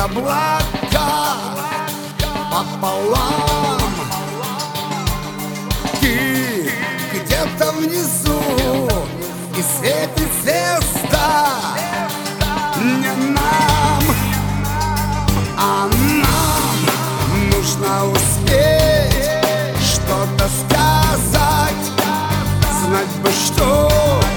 облака пополам. Ты где-то внизу, и светит звезда не нам, а нам нужно успеть что-то сказать, знать бы что.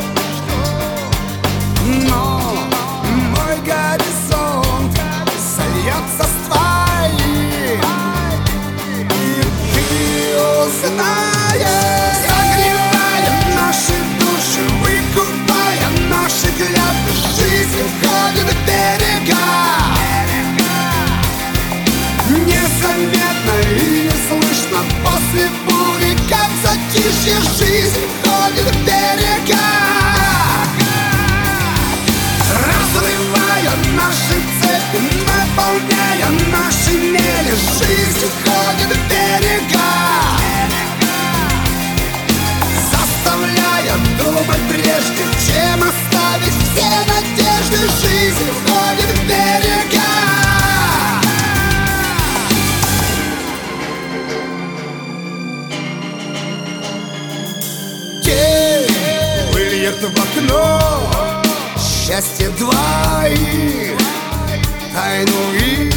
Но мой горизонт сольется с твоим, и ты узнаешь, согревая наши души, выкупая наши взгляды, жизнь входит в берега. Незаметно и не слышно после бури, как затишье, жизнь входит в берега. Разрывая наши цепи, наполняя наши мели, жизнь входит в берега. Заставляя думать прежде, чем оставить все надежды, жизнь входит в берега. Тень выльет в окно счастье двоих, тайну их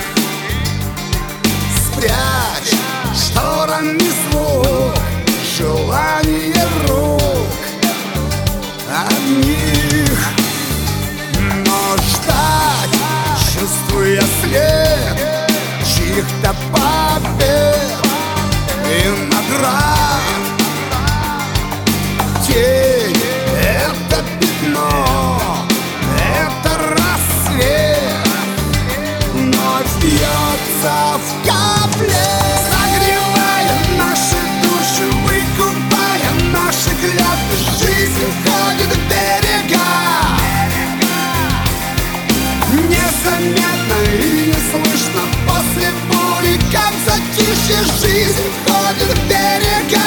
спрячь шторами звук, желание рук одних. Но ждать, чувствуя след чьих-то побед и наград. Тень — это пятно, это рассвет, ночь бьется в капле, согревая наши души, выкупая наши клятвы, жизнь входит в берега. Незаметно и не слышно после бури, как затишье, жизнь входит в берега.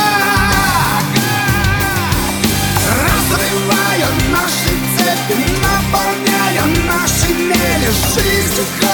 Разрывая наши цепи, наполняя наши мели, жизнь